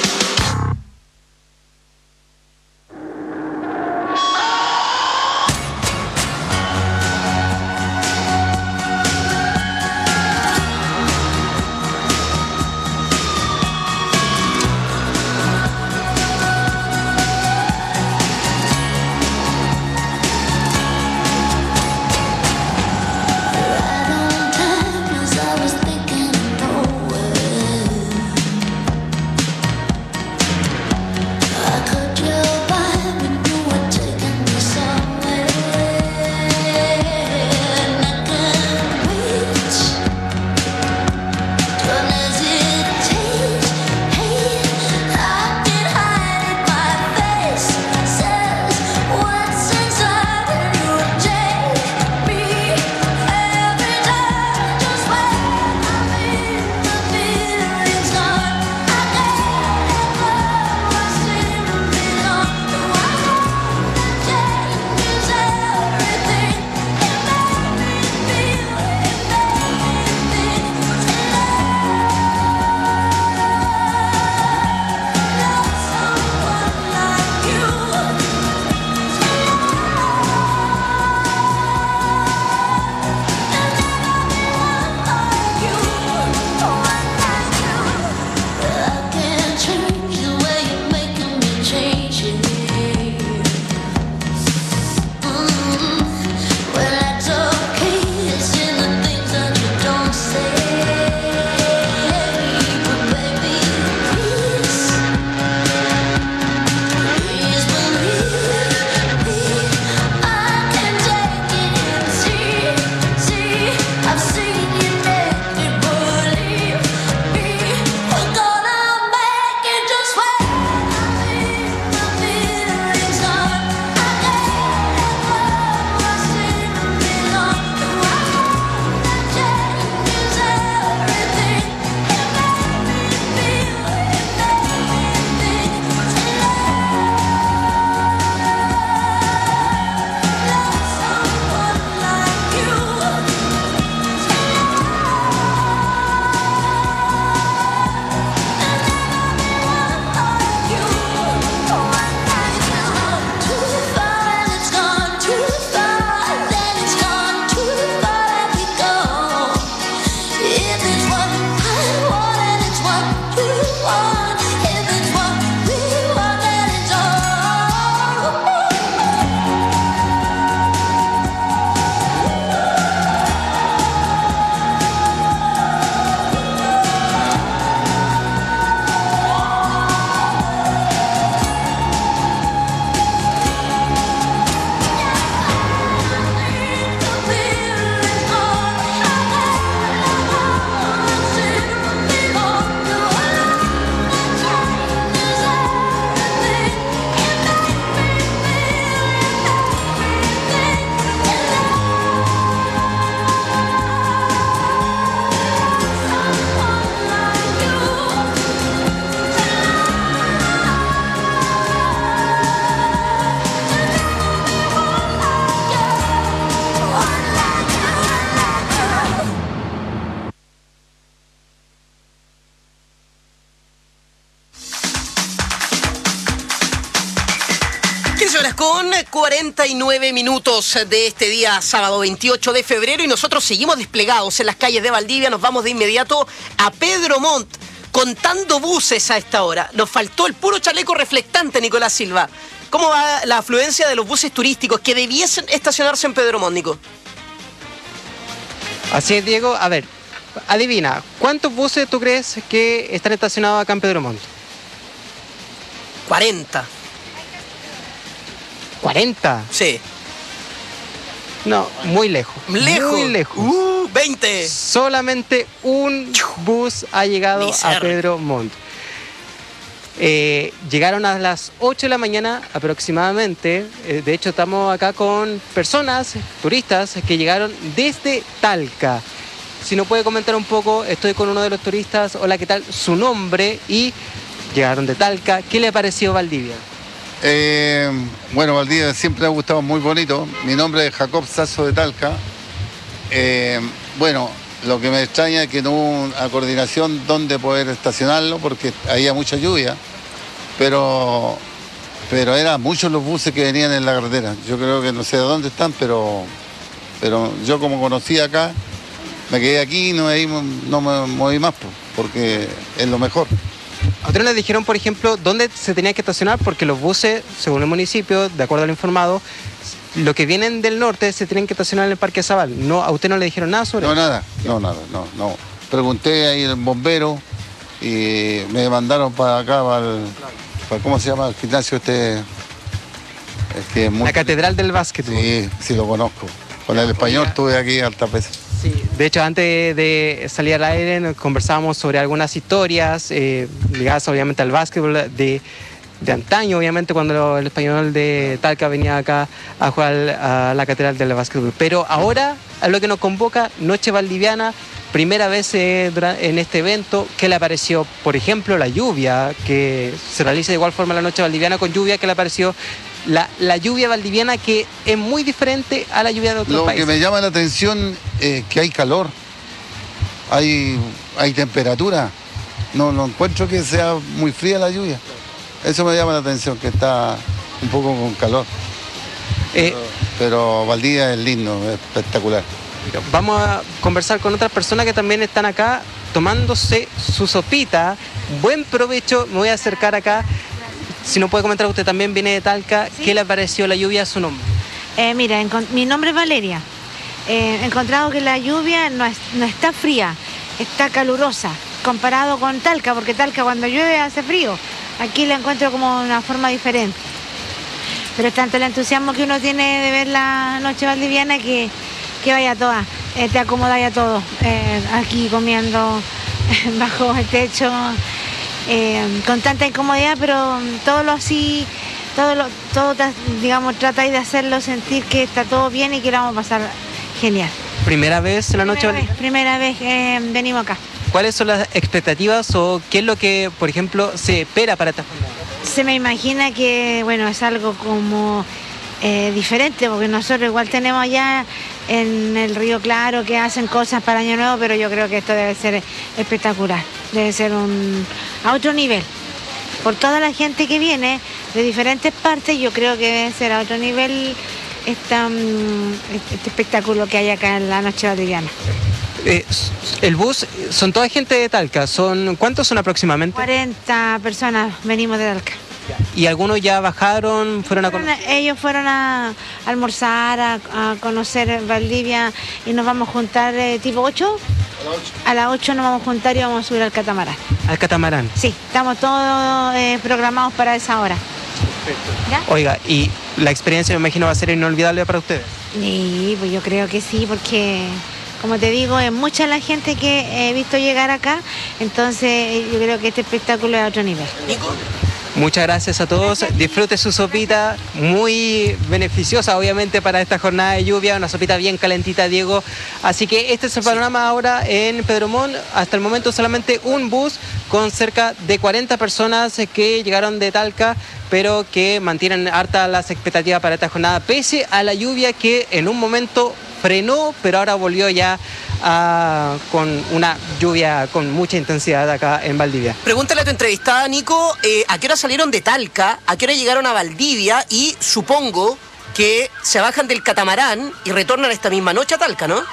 Con 49 minutos de este día sábado 28 de febrero y nosotros seguimos desplegados en las calles de Valdivia. Nos vamos de inmediato a Pedro Montt contando buses a esta hora. Nos faltó el puro chaleco reflectante, Nicolás Silva. ¿Cómo va la afluencia de los buses turísticos que debiesen estacionarse en Pedro Montt, Nico? Así es, Diego. A ver, adivina, ¿cuántos buses tú crees que están estacionados acá en Pedro Montt? 40. ¿40? Sí. No, muy lejos. ¿Lejos? Muy lejos. 20. Solamente un bus ha llegado a Pedro Montt. Llegaron a las 8 de la mañana aproximadamente. De hecho, estamos acá con personas, turistas, que llegaron desde Talca. Si nos puede comentar un poco, estoy con uno de los turistas. Hola, ¿qué tal? Su nombre y llegaron de Talca. ¿Qué le ha parecido Valdivia? Bueno, Valdivia siempre ha gustado, muy bonito. Mi nombre es Jacob Sasso de Talca. Bueno, Lo que me extraña es que no hubo una coordinación donde poder estacionarlo porque había mucha lluvia, pero eran muchos los buses que venían en la carretera. Yo creo que no sé de dónde están, pero yo como conocí acá, me quedé aquí y no me moví más porque es lo mejor. A ustedes les dijeron, por ejemplo, dónde se tenía que estacionar porque los buses, según el municipio, de acuerdo al informado, los que vienen del norte se tienen que estacionar en el Parque Zabal. No, ¿a usted no le dijeron nada sobre eso? No. Pregunté ahí al bombero y me mandaron para acá, para ¿cómo se llama? El gimnasio La Catedral del Básquetbol. Sí, lo conozco. Con el español estuve aquí hartas veces. Sí, de hecho, antes de salir al aire conversábamos sobre algunas historias ligadas obviamente al básquetbol de antaño, obviamente, cuando el Español de Talca venía acá a jugar a la Catedral del Básquetbol. Pero ahora, a lo que nos convoca, Noche Valdiviana, primera vez en este evento. ¿Qué le pareció, por ejemplo, la lluvia? Que se realiza de igual forma la Noche Valdiviana con lluvia. ¿Qué le pareció la lluvia valdiviana, que es muy diferente a la lluvia de otros países? Lo que me llama la atención es que hay calor, hay temperatura. No encuentro que sea muy fría la lluvia. Eso me llama la atención, que está un poco con calor. Pero Valdivia es lindo, es espectacular. Vamos a conversar con otras personas que también están acá tomándose su sopita. Buen provecho, me voy a acercar acá. Si nos puede comentar, usted también viene de Talca. ¿Sí? ¿Qué le pareció la lluvia a su nombre? Mira, mi nombre es Valeria. He encontrado que la lluvia no está fría, está calurosa, comparado con Talca, porque Talca cuando llueve hace frío. Aquí la encuentro como una forma diferente. Pero es tanto el entusiasmo que uno tiene de ver la Noche Valdiviana que vaya toda, te acomodáis a todo, aquí comiendo bajo el techo, con tanta incomodidad, pero digamos, tratáis de hacerlo sentir que está todo bien y que lo vamos a pasar genial. ¿Primera vez en la Noche Valdiviana? Primera vez venimos acá. ¿Cuáles son las expectativas o qué es lo que, por ejemplo, se espera para esta jornada? Se me imagina que, bueno, es algo como diferente, porque nosotros igual tenemos allá en el Río Claro que hacen cosas para Año Nuevo, pero yo creo que esto debe ser espectacular, debe ser a otro nivel. Por toda la gente que viene de diferentes partes, yo creo que debe ser a otro nivel este espectáculo que hay acá en la Noche Valdiviana. El bus, son toda gente de Talca, ¿cuántos son aproximadamente? 40 personas venimos de Talca. ¿Y algunos ya bajaron, fueron a conocer? Ellos fueron a almorzar, a conocer Valdivia y nos vamos a juntar tipo 8. A las 8 nos vamos a juntar y vamos a subir al catamarán. ¿Al catamarán? Sí, estamos todos programados para esa hora. Perfecto. ¿Ya? Oiga, y la experiencia me imagino va a ser inolvidable para ustedes. Sí, pues yo creo que sí, porque como te digo, es mucha la gente que he visto llegar acá, entonces yo creo que este espectáculo es a otro nivel. Muchas gracias a todos, disfrute su sopita, muy beneficiosa obviamente para esta jornada de lluvia, una sopita bien calentita, Diego. Así que este es el panorama ahora en Pedro Montt. Hasta el momento solamente un bus con cerca de 40 personas que llegaron de Talca, pero que mantienen hartas las expectativas para esta jornada, pese a la lluvia que en un momento frenó, pero ahora volvió ya con una lluvia con mucha intensidad acá en Valdivia. Pregúntale a tu entrevistada, Nico, ¿a qué hora salieron de Talca? ¿A qué hora llegaron a Valdivia? Y supongo que se bajan del catamarán y retornan esta misma noche a Talca, ¿no?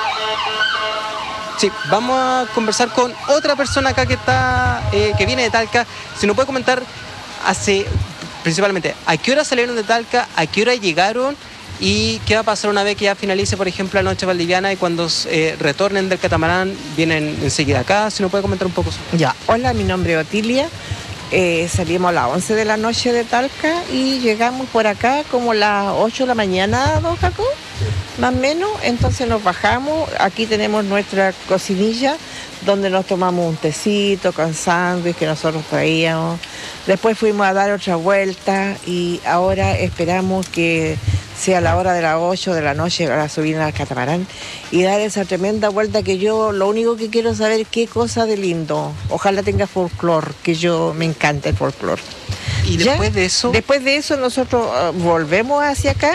Sí, vamos a conversar con otra persona acá que viene de Talca. Si nos puede comentar principalmente a qué hora salieron de Talca, a qué hora llegaron y qué va a pasar una vez que ya finalice, por ejemplo, la Noche Valdiviana y cuando retornen del catamarán vienen enseguida acá. Si nos puede comentar un poco sobre. Ya, hola, mi nombre es Otilia. Salimos a las 11 de la noche de Talca y llegamos por acá como las 8 de la mañana, don Jacob, más o menos. Entonces nos bajamos, aquí tenemos nuestra cocinilla donde nos tomamos un tecito con sándwich que nosotros traíamos. Después fuimos a dar otra vuelta y ahora esperamos que sea la hora de las 8 de la noche para subir al catamarán y dar esa tremenda vuelta que yo lo único que quiero saber qué cosa de lindo. Ojalá tenga folclore, que me encanta el folclore. ¿Y después de eso? Después de eso nosotros volvemos hacia acá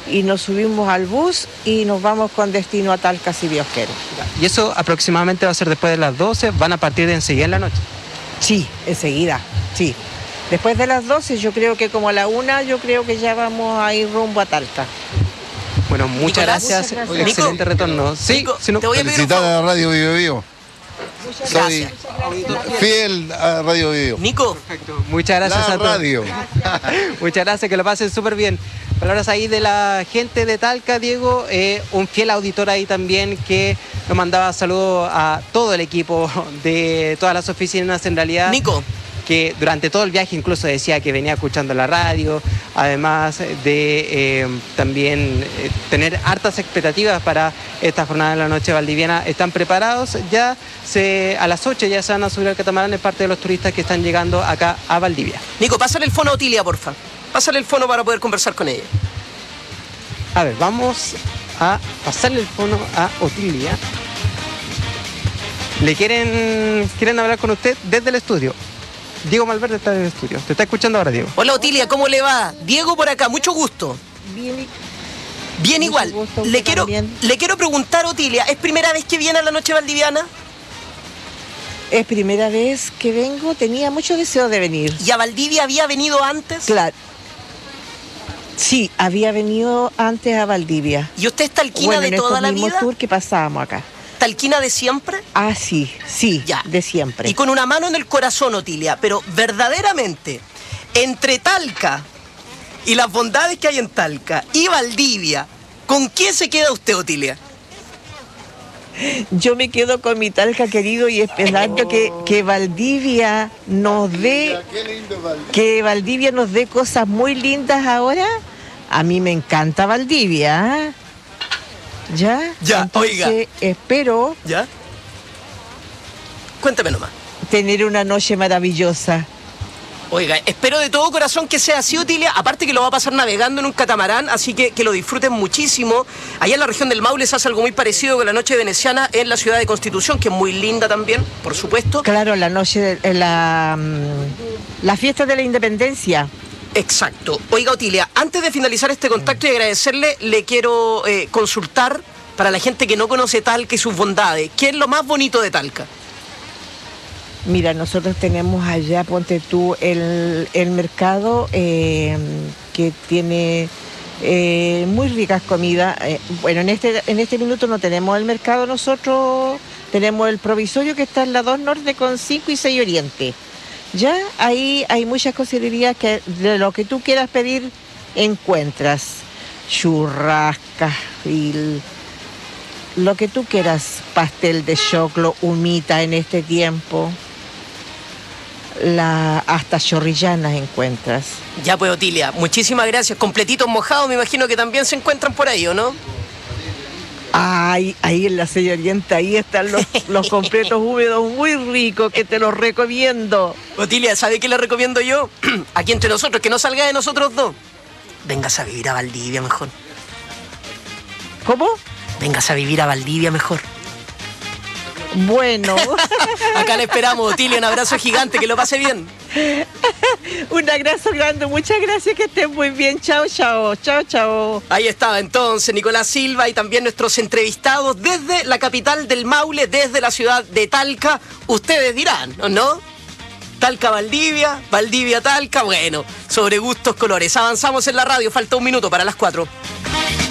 y nos subimos al bus y nos vamos con destino a Talca si Dios quiere. Y eso aproximadamente va a ser después de las 12, van a partir de enseguida en la noche. Sí, enseguida, sí. Después de las 12, yo creo que como a la 1, yo creo que ya vamos a ir rumbo a Talca. Bueno, muchas gracias. Excelente Nico, retorno. Sí, Nico, si no, te voy a pedir un Felicitar a Radio Bio Bio. Soy fiel a Radio Bio. Nico. muchas gracias La a todos. radio. Muchas gracias, que lo pasen súper bien. Palabras ahí de la gente de Talca, Diego, un fiel auditor ahí también que nos mandaba saludos a todo el equipo de todas las oficinas en realidad. Nico. Que durante todo el viaje incluso decía que venía escuchando la radio, además de también tener hartas expectativas para esta jornada de la noche valdiviana. Están preparados, ya a las 8 ya se van a subir al catamarán, es parte de los turistas que están llegando acá a Valdivia. Nico, pásale el fono a Otilia, porfa. Pásale el fono para poder conversar con ella. A ver, vamos a pasarle el fono a Otilia. ¿Quieren hablar con usted desde el estudio? Diego Malverde está en el estudio. Te está escuchando ahora, Diego. Hola, Otilia, ¿cómo le va? Diego por acá, mucho gusto. Bien igual. Le quiero preguntar, Otilia, ¿es primera vez que viene a la noche valdiviana? Es primera vez que vengo, tenía mucho deseo de venir. ¿Y a Valdivia había venido antes? Claro. Sí, había venido antes a Valdivia. ¿Y usted es talquina de toda la vida? En tour que pasábamos acá. ¿Talquina de siempre? Ah, sí, ya. De siempre. Y con una mano en el corazón, Otilia, pero verdaderamente, entre Talca y las bondades que hay en Talca y Valdivia, ¿con qué se queda usted, Otilia? Yo me quedo con mi Talca querido y esperando que Valdivia nos dé cosas muy lindas ahora. A mí me encanta Valdivia. ¿Ya? Ya, entonces, oiga. Espero. ¿Ya? Cuéntame nomás. Tener una noche maravillosa. Oiga, espero de todo corazón que sea así, Otilia. Aparte que lo va a pasar navegando en un catamarán, así que lo disfruten muchísimo. Allá en la región del Maule se hace algo muy parecido con la noche veneciana en la ciudad de Constitución, que es muy linda también, por supuesto. Claro, la noche, la fiesta de la independencia. Exacto. Oiga, Otilia, antes de finalizar este contacto y agradecerle, le quiero consultar para la gente que no conoce Talca y sus bondades. ¿Qué es lo más bonito de Talca? Mira, nosotros tenemos allá, ponte tú, el mercado que tiene muy ricas comidas. Bueno, en este minuto no tenemos el mercado nosotros, tenemos el provisorio que está en la 2 Norte con 5 y 6 Oriente. Ya ahí hay muchas cocinerías que de lo que tú quieras pedir encuentras. Churrascas y lo que tú quieras. Pastel de choclo, humita en este tiempo. Hasta chorrillanas encuentras. Ya pues, Otilia, muchísimas gracias. Completitos mojados, me imagino que también se encuentran por ahí, ¿o no? Ay, ahí en la 6 Oriente, ahí están los completos húmedos muy ricos que te los recomiendo. Otilia, ¿sabe qué le recomiendo yo? Aquí entre nosotros, que no salga de nosotros dos. Véngase a vivir a Valdivia mejor. ¿Cómo? Véngase a vivir a Valdivia mejor. Bueno. Acá le esperamos, Otilia, un abrazo gigante, que lo pase bien. Un abrazo grande, muchas gracias, que estén muy bien. Chao, chao, chao, chao. Ahí estaba entonces Nicolás Silva y también nuestros entrevistados desde la capital del Maule, desde la ciudad de Talca. Ustedes dirán, ¿no? Talca, Valdivia, Valdivia, Talca. Bueno, sobre gustos, colores. Avanzamos en la radio, falta un minuto para las 4.